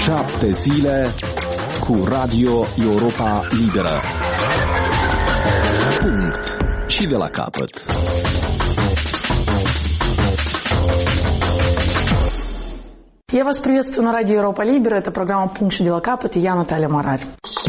7 zile cu Radio Europa Liberă. Punct. Și de la capăt. Я вас приветствую на радио Европа Либера. Это программа «Пункт и дела капот», и я Наталья Марарь.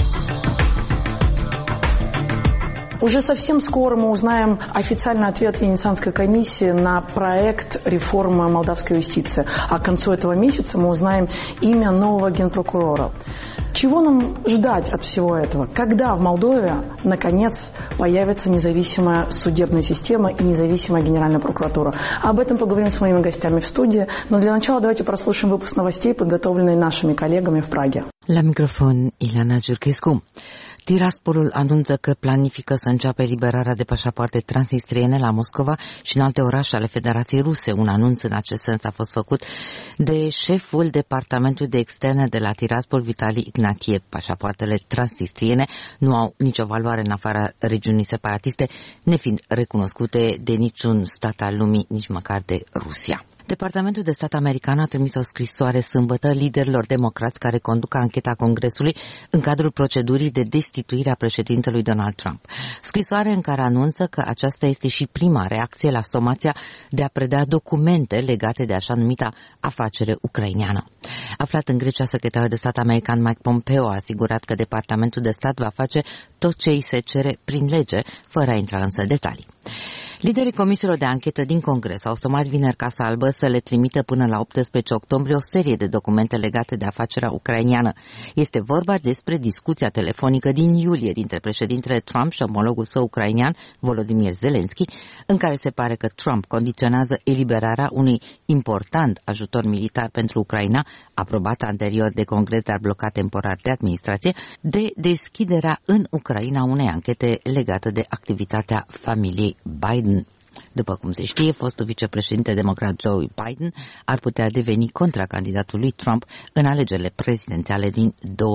Уже совсем скоро мы узнаем официальный ответ Венецианской комиссии на проект реформы молдавской юстиции. А к концу этого месяца мы узнаем имя нового генпрокурора. Чего нам ждать от всего этого? Когда в Молдове, наконец, появится независимая судебная система и независимая Генеральная прокуратура? Об этом поговорим с моими гостями в студии. Но для начала давайте прослушаем выпуск новостей, подготовленные нашими коллегами в Праге. La microfon, Ileana Giurchescu. Tiraspolul anunță că planifică să înceapă eliberarea de pașapoarte transnistriene la Moscova și în alte orașe ale Federației Ruse. Un anunț în acest sens a fost făcut de șeful Departamentului de Externe de la Tiraspol, Vitali Ignatiev. Pașapoartele transnistriene nu au nicio valoare în afara regiunii separatiste, nefiind recunoscute de niciun stat al lumii, nici măcar de Rusia. Departamentul de Stat american a trimis o scrisoare sâmbătă liderilor democrați care conduc ancheta Congresului în cadrul procedurii de destituire a președintelui Donald Trump. Scrisoare în care anunță că aceasta este și prima reacție la somația de a preda documente legate de așa numita afacere ucraineană. Aflat în Grecia, secretarul de stat american Mike Pompeo a asigurat că Departamentul de Stat va face tot ce îi se cere prin lege, fără a intra însă în detalii. Liderii comisiilor de anchetă din Congres au somat vineri Casa Albă să le trimită până la 18 octombrie o serie de documente legate de afacerea ucraineană. Este vorba despre discuția telefonică din iulie dintre președintele Trump și omologul său ucrainean, Volodymyr Zelensky, în care se pare că Trump condiționează eliberarea unui important ajutor militar pentru Ucraina, aprobat anterior de Congres, dar blocat temporar de administrație, de deschiderea în Ucraina unei anchete legate de activitatea familiei Biden. După cum se știe, fostul vicepreședinte democrat Joe Biden ar putea deveni contracandidatul lui Trump în alegerile prezidențiale din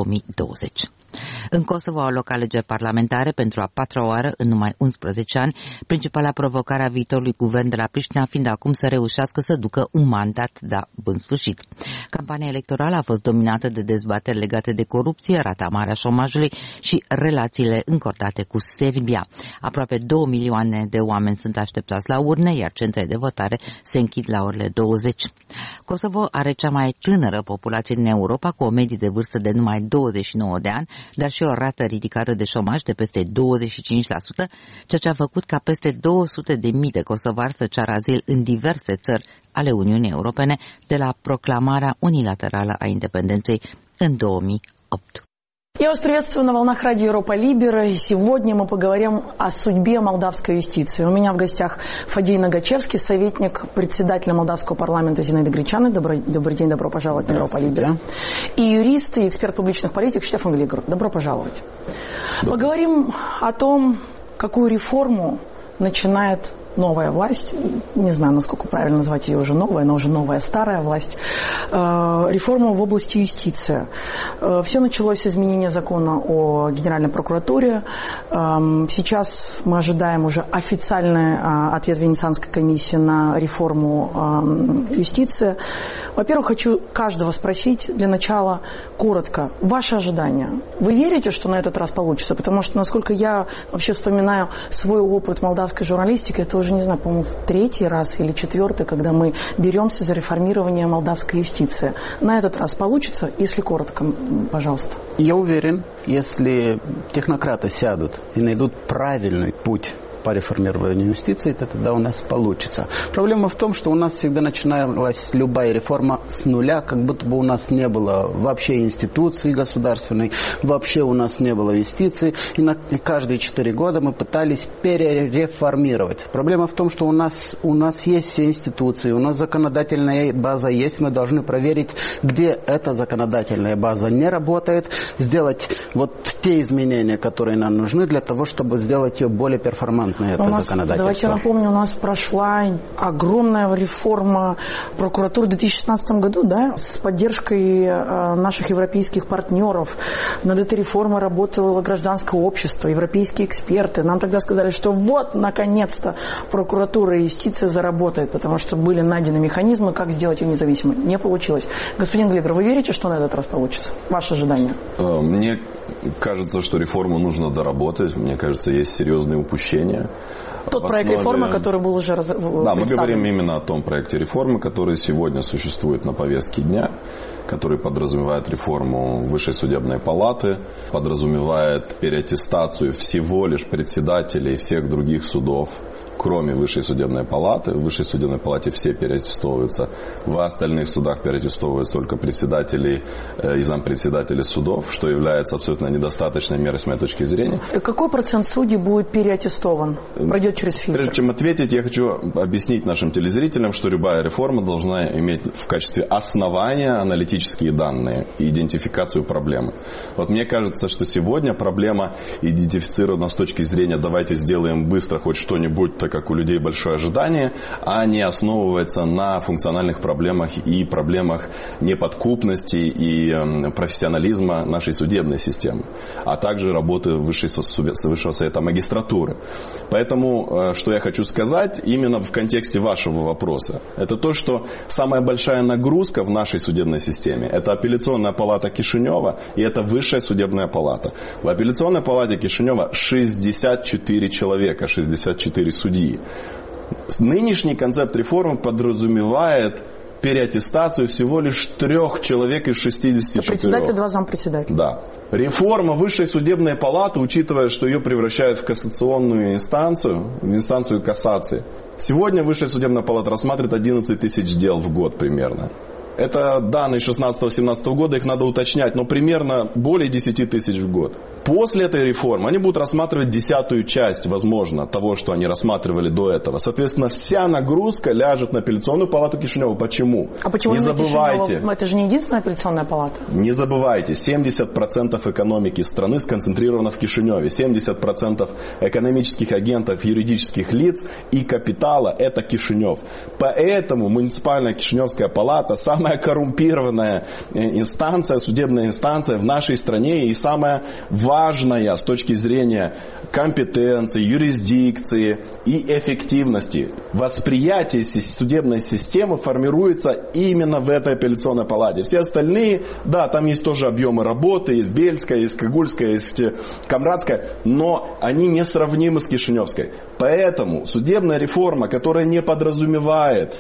2020. În Kosovo au loc alegeri parlamentare pentru a patra oară în numai 11 ani, principala provocare a viitorului guvern de la Priștina fiind acum să reușească să ducă un mandat la bun sfârșit. Campania electorală a fost dominată de dezbateri legate de corupție, rata mare a șomajului și relațiile încordate cu Serbia. Aproape 2 milioane de oameni sunt așteptați la urne, iar centrele de votare se închid la orele 20. Kosovo are cea mai tânără populație din Europa, cu o medie de vârstă de numai 29 de ani, dar și o rată ridicată de șomaj de peste 25%, ceea ce a făcut ca peste 200.000 de kosovari să ceară azil în diverse țări ale Uniunii Europene de la proclamarea unilaterală a independenței în 2008. Я вас приветствую на волнах радио Европа Либера. И сегодня мы поговорим о судьбе молдавской юстиции. У меня в гостях Фадей Нагачевский, советник председателя молдавского парламента Зинаиды Гречаны. Добрый день, добро пожаловать на Европа Либера. И юрист, и эксперт публичных политик Штефан Глигор. Добро пожаловать. Поговорим о том, какую реформу начинает новая власть, не знаю, насколько правильно назвать ее уже новая, но уже новая старая власть, реформу в области юстиции. Все началось с изменения закона о Генеральной прокуратуре. Сейчас мы ожидаем уже официальный ответ Венецианской комиссии на реформу юстиции. Во-первых, хочу каждого спросить для начала коротко, ваши ожидания. Вы верите, что на этот раз получится? Потому что, насколько я вообще вспоминаю свой опыт молдавской журналистики, это уже, не знаю, по-моему, в 3-й раз или 4-й, когда мы беремся за реформирование молдавской юстиции. На этот раз получится? Если коротко, пожалуйста. Я уверен, если технократы сядут и найдут правильный путь по реформированию юстиции, то тогда у нас получится. Проблема в том, что у нас всегда начиналась любая реформа с нуля, как будто бы у нас не было вообще институции государственной, вообще у нас не было юстиции, и каждые 4 года мы пытались перереформировать. Проблема в том, что у нас есть все институции, у нас законодательная база есть, мы должны проверить, где эта законодательная база не работает, сделать вот те изменения, которые нам нужны для того, чтобы сделать ее более перформантной. взглянуть на это законодательство. Давайте напомню, у нас прошла огромная реформа прокуратуры в 2016 году, да, с поддержкой наших европейских партнеров. Над этой реформой работало гражданское общество, европейские эксперты. Нам тогда сказали, что вот, наконец-то, прокуратура и юстиция заработает, потому что были найдены механизмы, как сделать ее независимой. Не получилось. Господин Глебер, вы верите, что на этот раз получится? Ваши ожидания? Мне кажется, что реформу нужно доработать. Мне кажется, есть серьезные упущения. Тот проект реформы, который был уже представлен. Да, мы говорим именно о том проекте реформы, который сегодня существует на повестке дня, который подразумевает реформу Высшей судебной палаты, подразумевает переаттестацию всего лишь председателей всех других судов, кроме Высшей судебной палаты. В Высшей судебной палате все переаттестовываются. В остальных судах переаттестовываются только председатели и зампредседатели судов, что является абсолютно недостаточной мерой с моей точки зрения. Какой процент судей будет переаттестован? Пройдет через фильтр? Прежде чем ответить, я хочу объяснить нашим телезрителям, что любая реформа должна иметь в качестве основания аналитические данные и идентификацию проблемы. Вот мне кажется, что сегодня проблема идентифицирована с точки зрения «давайте сделаем быстро хоть что-нибудь», так как у людей большое ожидание, а не основывается на функциональных проблемах и проблемах неподкупности и профессионализма нашей судебной системы, а также работы Высшего совета магистратуры. Поэтому, что я хочу сказать именно в контексте вашего вопроса, это то, что самая большая нагрузка в нашей судебной системе – это апелляционная палата Кишинева и это Высшая судебная палата. В апелляционной палате Кишинева 64 человека, 64 судьи. Нынешний концепт реформы подразумевает переаттестацию всего лишь 3 человек из 64. Председатель и 2 зампредседателя. Да. Реформа Высшей судебной палаты, учитывая, что ее превращают в кассационную инстанцию, в инстанцию кассации. Сегодня Высшая судебная палата рассматривает 11 тысяч дел в год примерно. Это данные 16-17 года, их надо уточнять, но примерно более 10 тысяч в год. После этой реформы они будут рассматривать 10-ю часть, возможно, того, что они рассматривали до этого. Соответственно, вся нагрузка ляжет на апелляционную палату Кишинева. Почему? А почему не забывайте? Это же не единственная апелляционная палата. Не забывайте, 70% экономики страны сконцентрировано в Кишиневе. 70% экономических агентов, юридических лиц и капитала – это Кишинев. Поэтому муниципальная Кишиневская палата – самая коррумпированная инстанция, судебная инстанция в нашей стране и самая важная с точки зрения компетенции, юрисдикции и эффективности. Восприятие судебной системы формируется именно в этой апелляционной палате. Все остальные, да, там есть тоже объемы работы, есть Бельская, есть Кагульская, есть Камрадская, но они несравнимы с Кишиневской. Поэтому судебная реформа, которая не подразумевает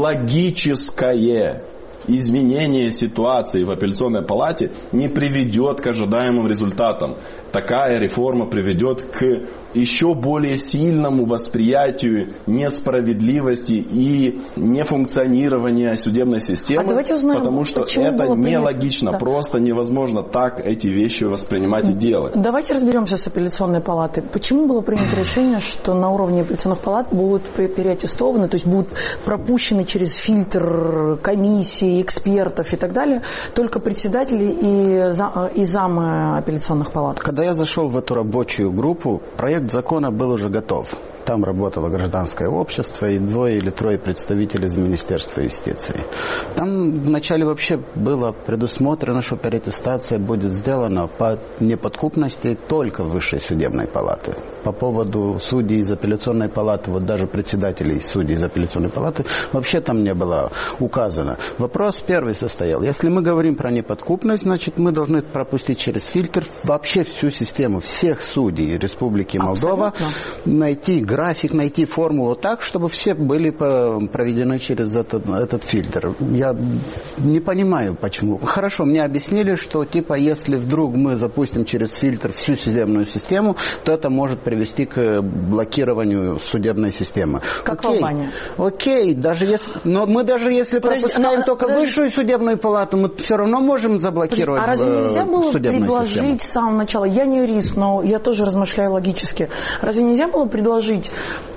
логическое изменение ситуации в апелляционной палате, не приведет к ожидаемым результатам. Такая реформа приведет к еще более сильному восприятию несправедливости и нефункционирования судебной системы, узнаем, потому что это нелогично, да. Просто невозможно так эти вещи воспринимать и делать. Давайте разберемся с апелляционной палатой. Почему было принято решение, что на уровне апелляционных палат будут переаттестованы, то есть будут пропущены через фильтр комиссии, экспертов и так далее, только председатели и замы апелляционных палат? Когда я зашел в эту рабочую группу, проект закона был уже готов. Там работало гражданское общество и 2 или 3 представителей из Министерства юстиции. Там вначале вообще было предусмотрено, что переаттестация будет сделана по неподкупности только Высшей судебной палаты. По поводу судей из апелляционной палаты, вот даже председателей судей из апелляционной палаты, вообще там не было указано. Вопрос первый состоял. Если мы говорим про неподкупность, значит мы должны пропустить через фильтр вообще всю систему, всех судей Республики Молдова, найти график, найти формулу так, чтобы все были проведены через этот фильтр. Я не понимаю, почему. Хорошо, мне объяснили, что типа если вдруг мы запустим через фильтр всю судебную систему, то это может привести к блокированию судебной системы. Как в Албании. Окей, но мы даже если пропускаем только Высшую судебную палату, мы все равно можем заблокировать судебную систему. А разве нельзя было предложить с самого начала, я не юрист, но я тоже размышляю логически, разве нельзя было предложить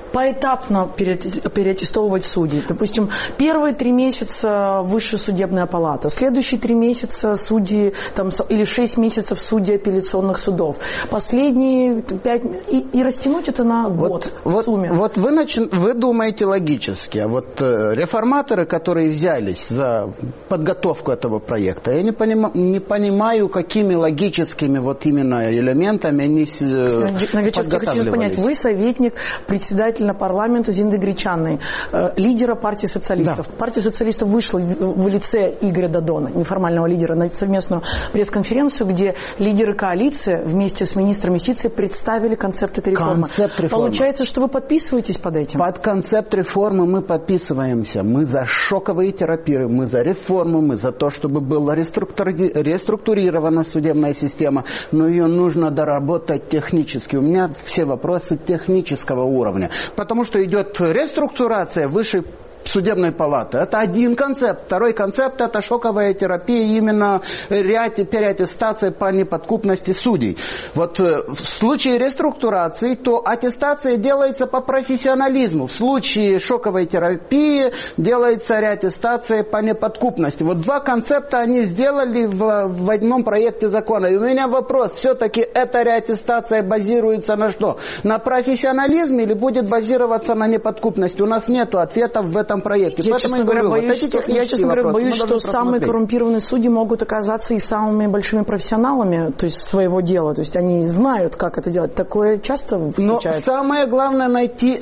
поэтапно переаттестовывать судей. Допустим, первые 3 месяца высшая судебная палата, следующие 3 месяца судьи, там, или 6 месяцев судьи апелляционных судов, последние 5, и растянуть это на год в сумме. Вот вы думаете логически, а вот реформаторы, которые взялись за подготовку этого проекта, я не понимаю, какими логическими вот именно элементами они Ногачевский, я хочу понять, вы советник председателя парламента Зинаиды Гречаной, лидера партии социалистов. Да. Партия социалистов вышла в лице Игоря Додона, неформального лидера, на совместную пресс-конференцию, где лидеры коалиции вместе с министром юстиции представили концепт этой реформы. Получается, что вы подписываетесь под этим? Под концепт реформы мы подписываемся. Мы за шоковые терапии, мы за реформу, мы за то, чтобы была реструктурирована судебная система, но ее нужно доработать технически. У меня все вопросы технического уровня. Потому что идет реструктурация высшей судебной палаты. Это один концепт. Второй концепт – это шоковая терапия, именно переаттестация по неподкупности судей. Вот в случае реструктурации, то аттестация делается по профессионализму. В случае шоковой терапии делается реаттестация по неподкупности. Вот 2 концепта они сделали в одном проекте закона. И у меня вопрос, все-таки эта реаттестация базируется на что? На профессионализме или будет базироваться на неподкупности? У нас нет ответов в этом проекте. Я, честно говоря, боюсь, что самые коррумпированные судьи могут оказаться и самыми большими профессионалами, то есть своего дела. То есть они знают, как это делать. Такое часто встречается. Но самое главное найти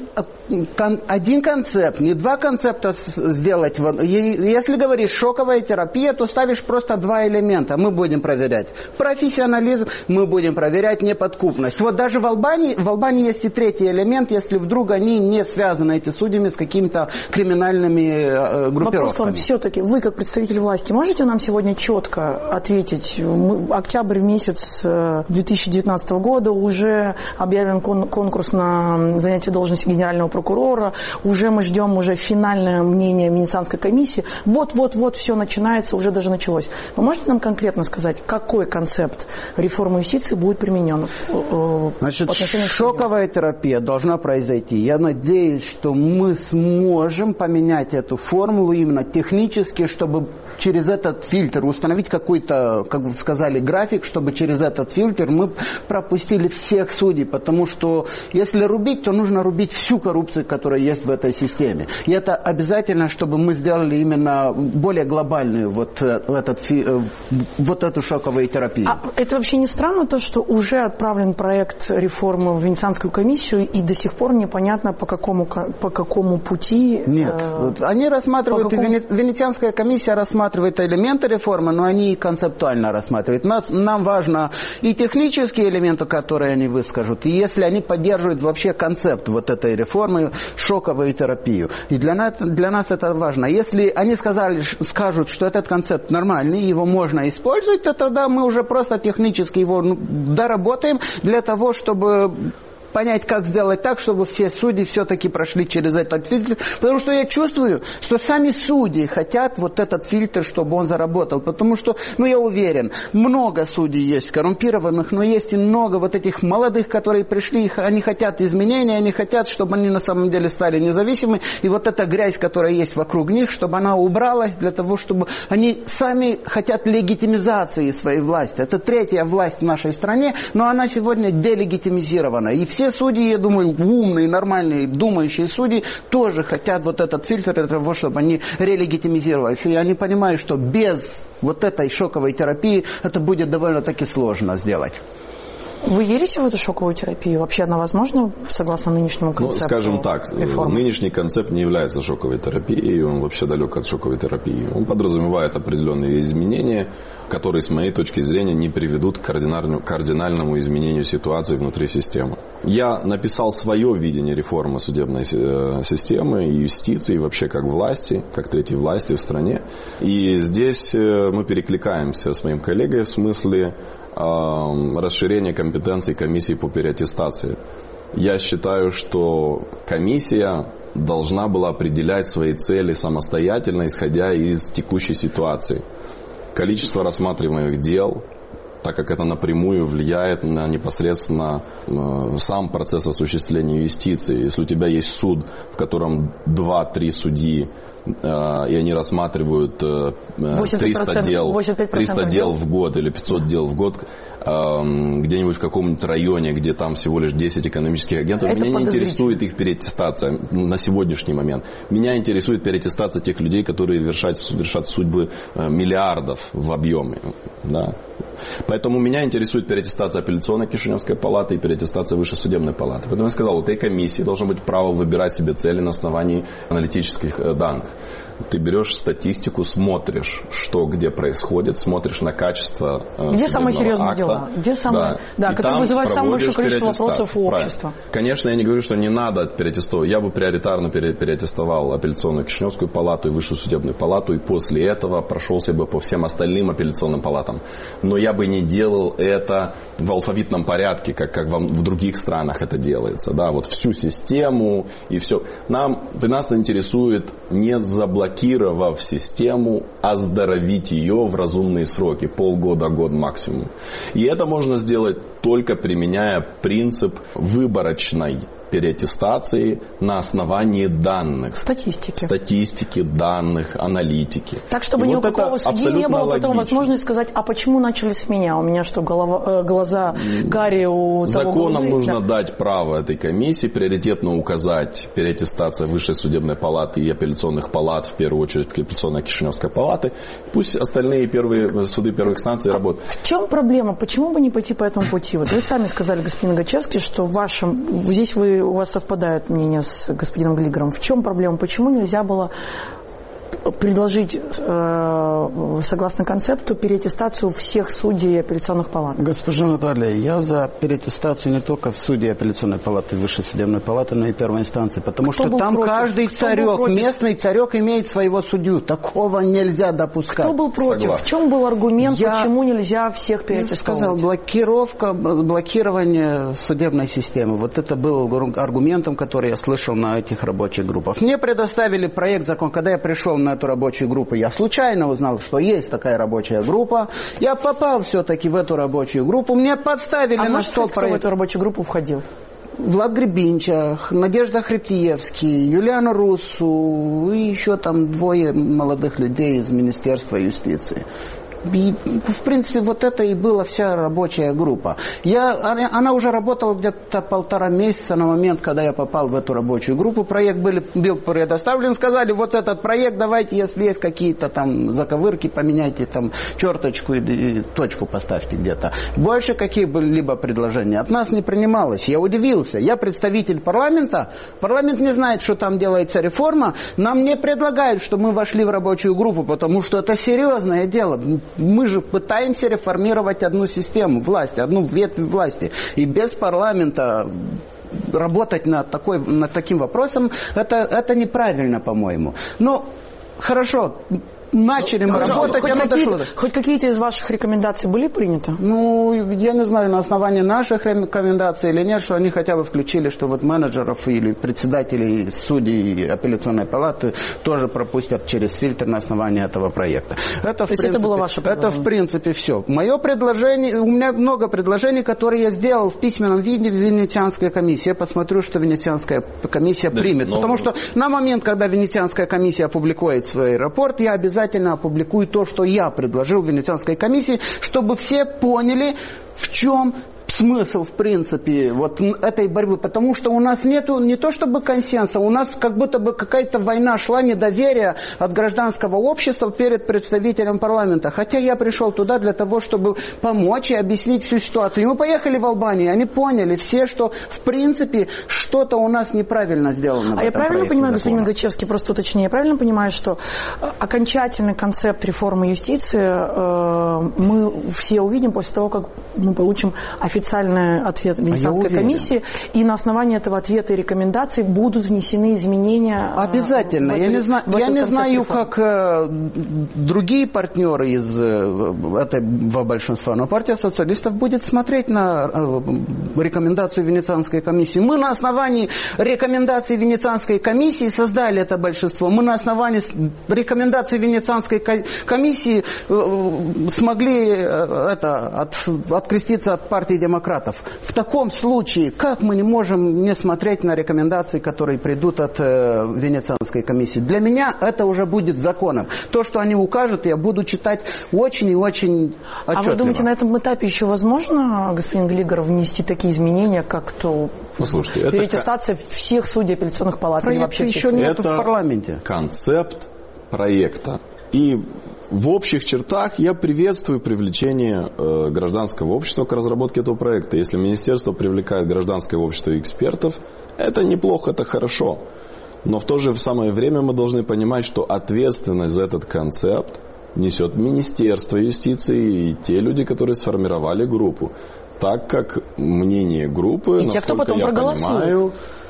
один концепт, не 2 концепта сделать. Если говоришь шоковая терапия, то ставишь просто 2 элемента. Мы будем проверять профессионализм, мы будем проверять неподкупность. Вот даже в Албании есть и 3-й элемент, если вдруг они не связаны, эти судьями, с какими-то криминальными группировками. Вопрос к вам все-таки. Вы, как представитель власти, можете нам сегодня четко ответить? Октябрь месяц 2019 года, уже объявлен конкурс на занятие должности генерального прокурора, уже мы ждем уже финальное мнение Венецианской комиссии. Вот-вот-вот все начинается, уже даже началось. Вы можете нам конкретно сказать, какой концепт реформы юстиции будет применен? Значит, шоковая терапия должна произойти. Я надеюсь, что мы сможем поменять эту формулу именно технически, чтобы через этот фильтр установить какой-то, как вы сказали, график, чтобы через этот фильтр мы пропустили всех судей, потому что если рубить, то нужно рубить всю коррупцию, которая есть в этой системе. И это обязательно, чтобы мы сделали именно более глобальную вот эту шоковую терапию. А это вообще не странно, то, что уже отправлен проект реформы в Венецианскую комиссию, и до сих пор непонятно, по какому пути... Нет, они рассматривают, Венецианская комиссия рассматривает элементы реформы, но они и концептуально рассматривают. Нам важно и технические элементы, которые они выскажут, и если они поддерживают вообще концепт вот этой реформы, шоковую терапию. И для нас это важно. Если они скажут, что этот концепт нормальный, его можно использовать, то тогда мы уже просто технически его доработаем для того, чтобы понять, как сделать так, чтобы все судьи все-таки прошли через этот фильтр. Потому что я чувствую, что сами судьи хотят вот этот фильтр, чтобы он заработал. Потому что, я уверен, много судей есть коррумпированных, но есть и много вот этих молодых, которые пришли, они хотят изменений, они хотят, чтобы они на самом деле стали независимы. И вот эта грязь, которая есть вокруг них, чтобы она убралась для того, чтобы они сами хотят легитимизации своей власти. Это 3-я власть в нашей стране, но она сегодня делегитимизирована. И все судьи, я думаю, умные, нормальные, думающие судьи тоже хотят вот этот фильтр для того, чтобы они релегитимизировались. И они понимают, что без вот этой шоковой терапии это будет довольно-таки сложно сделать. Вы верите в эту шоковую терапию? Вообще она возможна, согласно нынешнему концепту? Скажем так, реформы? Нынешний концепт не является шоковой терапией, он вообще далек от шоковой терапии. Он подразумевает определенные изменения, которые, с моей точки зрения, не приведут к кардинальному изменению ситуации внутри системы. Я написал свое видение реформы судебной системы и юстиции, и вообще как власти, как 3-й власти в стране. И здесь мы перекликаемся с моим коллегой в смысле расширения компетенций комиссии по переаттестации. Я считаю, что комиссия должна была определять свои цели самостоятельно, исходя из текущей ситуации. Количество рассматриваемых дел, так как это напрямую влияет на непосредственно сам процесс осуществления юстиции. Если у тебя есть суд, в котором 2-3 судьи, и они рассматривают 300 дел в год или 500 дел в год, где-нибудь в каком-нибудь районе, где там всего лишь 10 экономических агентов, меня не интересует их переаттестация на сегодняшний момент. Меня интересует переаттестация тех людей, которые вершат судьбы миллиардов в объеме. Да. Поэтому меня интересует переаттестация апелляционной Кишиневской палаты и переаттестация Высшей судебной палаты. Поэтому я сказал, у этой комиссии должно быть право выбирать себе цели на основании аналитических данных. Ты берешь статистику, смотришь, что где происходит, смотришь на качество где самые серьезные акта, дела, где самые, которые вызывают самое большое количество вопросов у общества. Конечно, я не говорю, что не надо переаттестовать. Я бы приоритарно переаттестовал апелляционную Кишиневскую палату и Высшую судебную палату, и после этого прошелся бы по всем остальным апелляционным палатам. Но я бы не делал это в алфавитном порядке, как в других странах это делается. Да, вот всю систему и все. Нас интересует не заблокировав систему, оздоровить ее в разумные сроки, полгода, год максимум. И это можно сделать только применяя принцип выборочной переаттестации на основании данных. Статистики, данных, аналитики. Так, чтобы ни у какого судьи не было потом возможности сказать, а почему начали с меня? У меня что, глаза Гарри у того Законом нужно дать право этой комиссии приоритетно указать переаттестация Высшей судебной палаты и апелляционных палат, в первую очередь апелляционная Кишиневской палаты. Пусть остальные суды первой инстанции работают. В чем проблема? Почему бы не пойти по этому пути? Вот вы сами сказали, господин Гачевский, что здесь у вас совпадает мнение с господином Глигером. В чем проблема? Почему нельзя было предложить, согласно концепту, переаттестацию всех судей апелляционных палат? Госпожа Наталья, я за переаттестацию не только в суде апелляционной палаты, Высшей судебной палаты, но и первой инстанции. Потому что там каждый царек, местный царек имеет своего судью. Такого нельзя допускать. Кто был против? Согласен. В чем был аргумент, почему нельзя всех переаттестовать? Я сказал, блокирование судебной системы. Вот это был аргументом, который я слышал на этих рабочих группах. Мне предоставили проект закона, когда я пришел на эту рабочую группу. Я случайно узнал, что есть такая рабочая группа. Я попал все-таки в эту рабочую группу. Мне подставили на стол проект. Кто в эту рабочую группу входил? Влад Гребинчах, Надежда Хребтиевский, Юлиана Руссу и еще там 2 молодых людей из Министерства юстиции. И, в принципе, вот это и была вся рабочая группа. Она уже работала где-то 1,5 месяца на момент, когда я попал в эту рабочую группу. Проект был предоставлен. Сказали, вот этот проект, давайте, если есть какие-то там заковырки, поменяйте там черточку и точку поставьте где-то. Больше какие-либо предложения от нас не принималось. Я удивился. Я представитель парламента. Парламент не знает, что там делается реформа. Нам не предлагают, что мы вошли в рабочую группу, потому что это серьезное дело. Мы же пытаемся реформировать одну систему власти, одну ветвь власти. И без парламента работать над таким вопросом, это неправильно, по-моему. Но хорошо. Начали мы работать, хоть какие-то из ваших рекомендаций были приняты? Я не знаю, на основании наших рекомендаций или нет, что они хотя бы включили, что вот менеджеров или председателей судей апелляционной палаты тоже пропустят через фильтр на основании этого проекта. Это было ваше предложение? Это в принципе все. Мое предложение, у меня много предложений, которые я сделал в письменном виде в Венецианской комиссии. Я посмотрю, что Венецианская комиссия примет. Потому что на момент, когда Венецианская комиссия опубликует свой рапорт, я обязательно опубликую то, что я предложил в Венецианской комиссии, чтобы все поняли, в чем смысл, в принципе, вот этой борьбы. Потому что у нас нету не то чтобы консенсуса, у нас как будто бы какая-то война шла, недоверие от гражданского общества перед представителем парламента. Хотя я пришел туда для того, чтобы помочь и объяснить всю ситуацию. И мы поехали в Албанию, они поняли все, что в принципе что-то у нас неправильно сделано. А я правильно понимаю, господин Гачевский, просто уточню, я правильно понимаю, что окончательный концепт реформы юстиции мы все увидим после того, как мы получим официальный официальный ответ Венецианской комиссии, и на основании этого ответа и рекомендаций будут внесены изменения. Обязательно. Я не знаю, как другие партнеры из этого большинства, но партия социалистов будет смотреть на рекомендацию Венецианской комиссии. Мы на основании рекомендаций Венецианской комиссии создали это большинство. Мы на основании рекомендаций Венецианской комиссии смогли откреститься от партии демократов. В таком случае, как мы не можем не смотреть на рекомендации, которые придут от Венецианской комиссии? Для меня это уже будет законом. То, что они укажут, я буду читать очень и очень отчетливо. А вы думаете, на этом этапе еще возможно, господин Глигор, внести такие изменения, как то переаттестация всех судей апелляционных палат? Проекта еще нет в парламенте. Концепт проекта. И в общих чертах я приветствую привлечение гражданского общества к разработке этого проекта. Если министерство привлекает гражданское общество и экспертов, это неплохо, это хорошо. Но в то же самое время мы должны понимать, что ответственность за этот концепт несет Министерство юстиции и те люди, которые сформировали группу. Так как мнение группы, насколько я понимаю,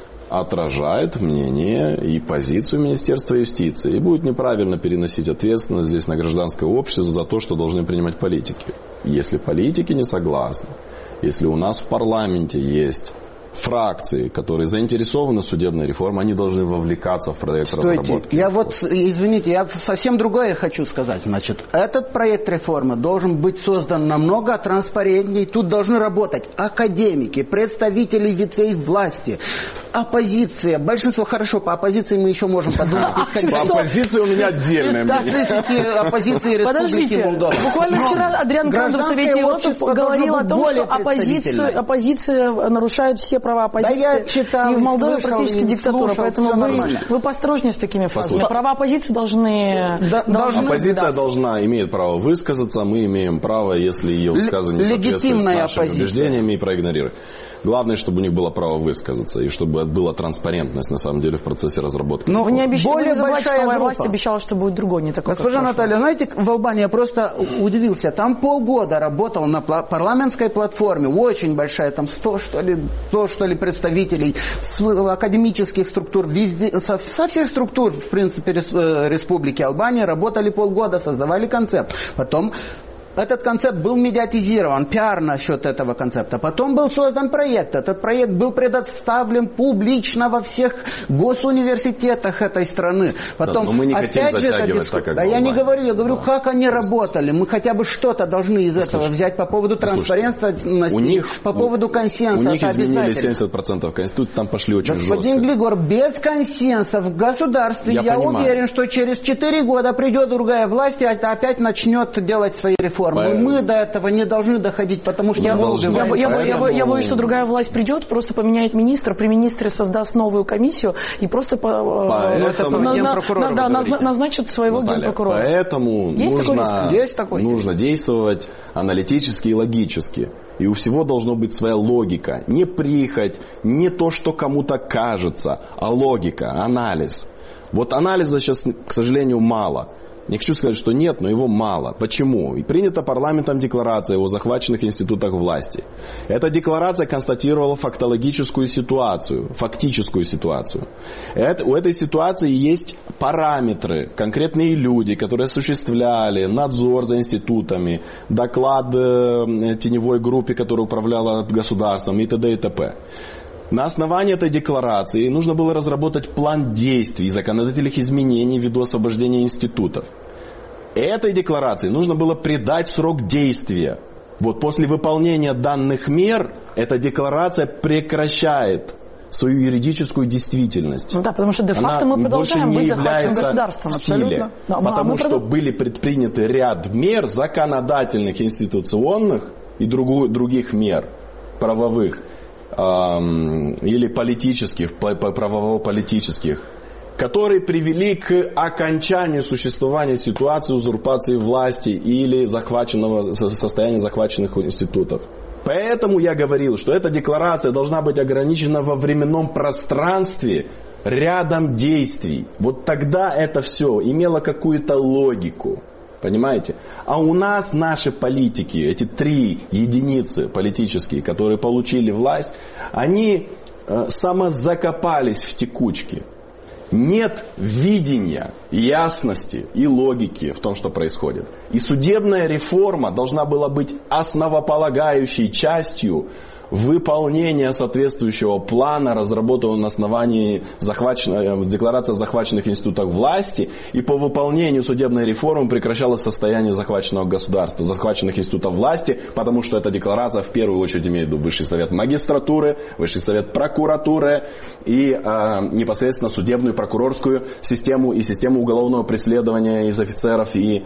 отражает мнение и позицию Министерства юстиции. И будет неправильно переносить ответственность здесь на гражданское общество за то, что должны принимать политики. Если политики не согласны, если у нас в парламенте есть фракции, которые заинтересованы в судебной реформе, они должны вовлекаться в проект разработки. Извините, я совсем другое хочу сказать. Значит, этот проект реформы должен быть создан намного транспарентнее. Тут должны работать академики, представители ветвей власти, оппозиция. Большинство, хорошо, по оппозиции мы еще можем подумать. По оппозиции у меня отдельное мнение. Оппозиции Республики Молдова. Буквально вчера Адриан Грандер в Совете Европы говорил о том, что оппозиция нарушает все права оппозиции. Да, я читал, и в Молдове слышал, практически диктатура. Поэтому вы поосторожнее с такими фразами. Права оппозиции должны... Оппозиция имеет право высказаться, мы имеем право, если ее высказывание не соответствует с нашими убеждениями, и проигнорировать. Главное, чтобы у них было право высказаться, и чтобы была транспарентность, на самом деле, в процессе разработки. Но вы не забывайте, что новая власть обещала, что будет другой, не такой. Госпожа Наталья, знаете, в Албании я просто удивился. Там полгода работал на парламентской платформе, очень большая, там 100 что ли представителей с академических структур, везде, со всех структур, в принципе, Республики Албания работали полгода, создавали концепт. Потом этот концепт был медиатизирован, пиар насчет этого концепта. Потом был создан проект. Этот проект был предоставлен публично во всех госуниверситетах этой страны. Потом, но мы не хотим затягивать так, как я не говорю, я говорю, как они работали. Мы хотя бы что-то должны из этого взять по поводу транспарентности, по поводу консенсуса. У них изменили 70% Конституции, там пошли очень жестко. Господин Глигор, без консенсуса в государстве, я уверен, что через 4 года придет другая власть и опять начнет делать свои реформы. Мы до этого не должны доходить, потому что я боюсь, что другая власть придет, просто поменяет министра, при министре создаст новую комиссию и просто назначит своего генпрокурора. Поэтому нужно действовать аналитически и логически. И у всего должна быть своя логика. Не прихоть, не то, что кому-то кажется, а логика, анализ. Вот анализа сейчас, к сожалению, мало. Не хочу сказать, что нет, но его мало. Почему? И принята парламентом декларация о захваченных институтах власти. Эта декларация констатировала фактическую ситуацию. У этой ситуации есть параметры, конкретные люди, которые осуществляли надзор за институтами, доклад теневой группе, которая управляла государством и т.д. и т.п. На основании этой декларации нужно было разработать план действий, законодательных изменений ввиду освобождения институтов. Этой декларации нужно было придать срок действия. Вот после выполнения данных мер эта декларация прекращает свою юридическую действительность. Ну да, потому что де-факто мы продолжаем быть захваченным государством. Абсолютно. Да, потому что были предприняты ряд мер законодательных, институционных и других мер правовых или политических, правово-политических, которые привели к окончанию существования ситуации узурпации власти или состояния захваченных институтов. Поэтому я говорил, что эта декларация должна быть ограничена во временном пространстве рядом действий. Вот тогда это все имело какую-то логику. Понимаете? А у нас наши политики, эти 3 единицы политические, которые получили власть, они самозакопались в текучке. Нет видения, ясности и логики в том, что происходит. И судебная реформа должна была быть основополагающей частью выполнения соответствующего плана, разработанного на основании декларации о захваченных институтах власти, и по выполнению судебной реформы прекращалось состояние захваченного государства, захваченных институтов власти, потому что эта декларация в первую очередь имеет в виду Высший совет магистратуры, Высший совет прокуратуры и непосредственно судебную прокурорскую систему и систему уголовного преследования из офицеров и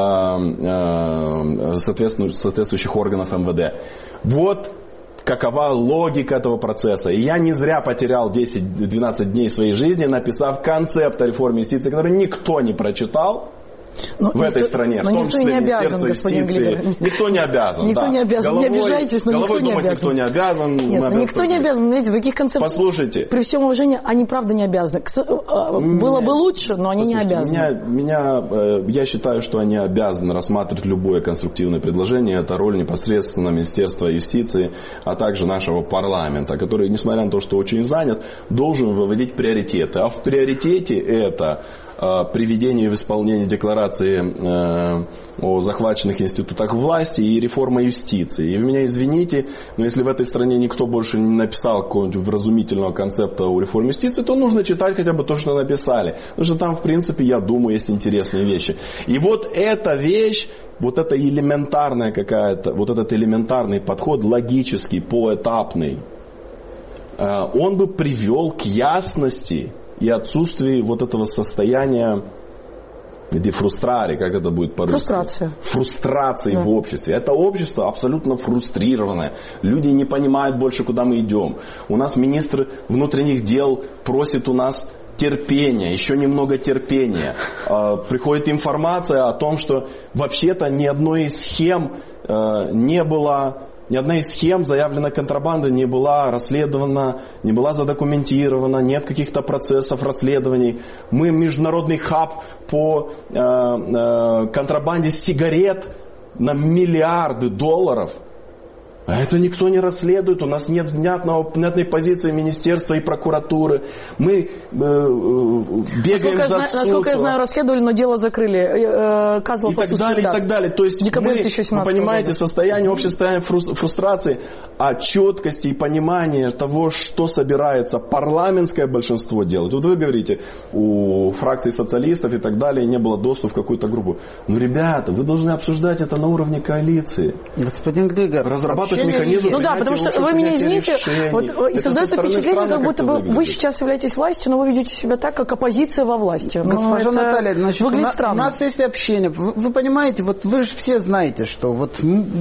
соответствующих органов МВД. Вот какова логика этого процесса. И я не зря потерял 10-12 дней своей жизни, написав концепт о реформе юстиции, который никто не прочитал в этой стране. Но никто не обязан, господин Глибер. Никто не обязан. Никто не обязан. Не обижайтесь, но никто не обязан. Никто не обязан. Нет, никто не обязан. Знаете, таких концептов, послушайте, при всем уважении, они правда не обязаны. Было бы лучше, но они не обязаны. Я считаю, что они обязаны рассматривать любое конструктивное предложение. Это роль непосредственно Министерства юстиции, а также нашего парламента, который, несмотря на то, что очень занят, должен выводить приоритеты. А в приоритете это приведение в исполнение декларации о захваченных институтах власти и реформа юстиции. И вы меня извините, но если в этой стране никто больше не написал какого-нибудь вразумительного концепта о реформе юстиции, то нужно читать хотя бы то, что написали. Потому что там, в принципе, я думаю, есть интересные вещи. И вот эта вещь, вот это элементарная какая-то, вот этот элементарный подход, логический, поэтапный, он бы привел к ясности и отсутствие вот этого состояния дефрустрации, как это будет по-русски? Фрустрации в обществе. Это общество абсолютно фрустрированное. Люди не понимают больше, куда мы идем. У нас министр внутренних дел просит у нас терпения, еще немного терпения. Приходит информация о том, что вообще-то ни одной из схем ни одна из схем заявленной контрабанды не была расследована, не была задокументирована, нет каких-то процессов расследований. Мы международный хаб по контрабанде сигарет на $миллиарды. А это никто не расследует, у нас нет внятной позиции министерства и прокуратуры. Мы бегаем за суд. Насколько я знаю, расследовали, но дело закрыли. Козлов и так далее, и так далее. То есть вы понимаете, состояние общества, состояние фрустрации, а четкости и понимание того, что собирается парламентское большинство делать. Вот вы говорите, у фракции социалистов и так далее не было доступа в какую-то группу. Ну, ребята, вы должны обсуждать это на уровне коалиции. Господин Глигер, разрабатывать механизм. Ну да, потому что вы меня извините, и создается впечатление, как будто бы вы сейчас являетесь властью, но вы ведете себя так, как оппозиция во власти. Госпожа Наталья, значит, выглядит странно. У нас есть общение. Вы понимаете, вот вы же все знаете, что вот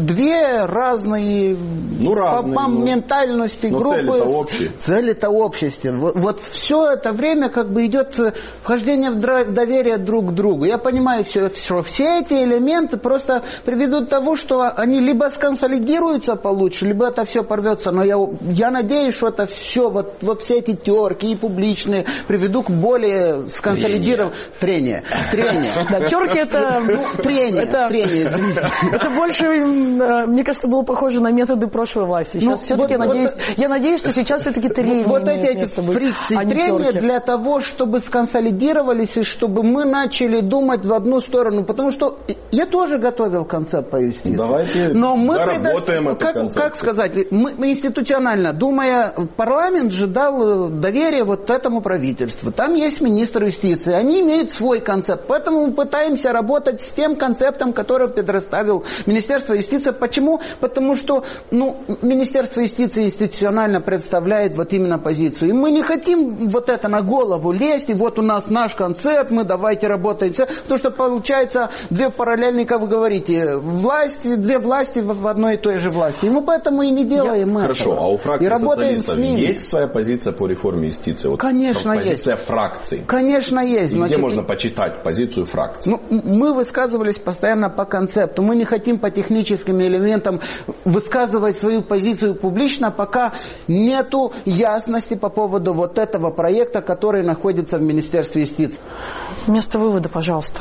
2 разные по ментальности группы. Цели-то общие. Вот все это время как бы идет вхождение в доверие друг к другу. Я понимаю, что все эти элементы просто приведут к тому, что они либо сконсолидируются получше, либо это все порвется. Но я надеюсь, что это все, вот все эти терки и публичные приведут к более сконсолидированному... Трение. Да, терки это... Трение, извините. Это больше, мне кажется, было похоже на методы прошлой власти. Сейчас все-таки я надеюсь, что сейчас все-таки трение. Вот эти фрикции, трения для того, чтобы сконсолидировались и чтобы мы начали думать в одну сторону. Потому что я тоже готовил концепт по юстиции. Давайте доработаем эту концепцию. Как сказать, мы институционально, думая, парламент же дал доверие вот этому правительству. Там есть министр юстиции, они имеют свой концепт. Поэтому мы пытаемся работать с тем концептом, который предоставил Министерство юстиции. Почему? Потому что Министерство юстиции институционально представляет вот именно позицию. И мы не хотим вот это на голову лезть, и вот у нас наш концепт, мы давайте работаем. Потому что получается 2 параллельные, как вы говорите, власти, 2 власти в одной и той же власти. И мы поэтому и не делаем этого. Хорошо, а у фракции социалистов есть своя позиция по реформе юстиции? Вот конечно, есть. Позиция фракции. Конечно, есть. Где можно почитать позицию фракции? Мы высказывались постоянно по концепту. Мы не хотим по техническим элементам высказывать свою позицию публично, пока нету ясности по поводу вот этого проекта, который находится в Министерстве юстиции. Вместо вывода, пожалуйста.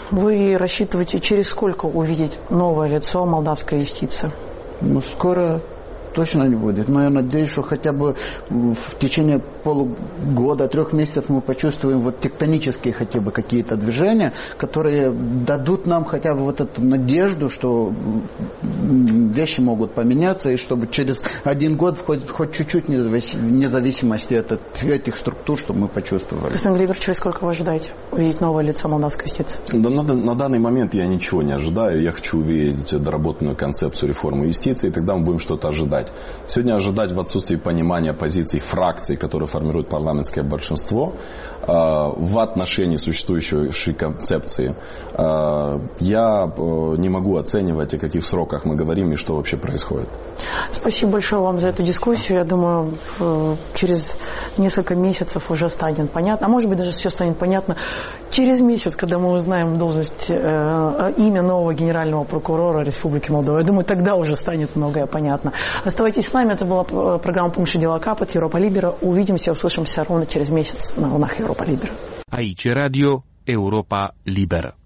Вы рассчитываете через сколько увидеть новое лицо молдавской юстиции? Ну, скоро точно не будет. Но я надеюсь, что хотя бы в течение полугода, 3 месяцев мы почувствуем вот тектонические хотя бы какие-то движения, которые дадут нам хотя бы вот эту надежду, что вещи могут поменяться, и чтобы через 1 год хоть чуть-чуть независимости от этих структур, чтобы мы почувствовали. Господин Грибер, через сколько вы ожидаете увидеть новое лицо молдавской юстиции? Да, на данный момент я ничего не ожидаю. Я хочу увидеть доработанную концепцию реформы юстиции, и тогда мы будем что-то ожидать. Сегодня ожидать в отсутствии понимания позиций фракций, которые формируют парламентское большинство, в отношении существующей концепции, я не могу оценивать, о каких сроках мы говорим и что вообще происходит. Спасибо большое вам за эту дискуссию. Я думаю, через несколько месяцев уже станет понятно, а может быть даже все станет понятно через месяц, когда мы узнаем должность, имя нового генерального прокурора Республики Молдова. Я думаю, тогда уже станет многое понятно. Оставайтесь с нами. Это была программа «Пункт дела Капот» Европа Либера. Увидимся, услышимся ровно через месяц на волнах Европа Либера. Aici Radio Europa Liberă.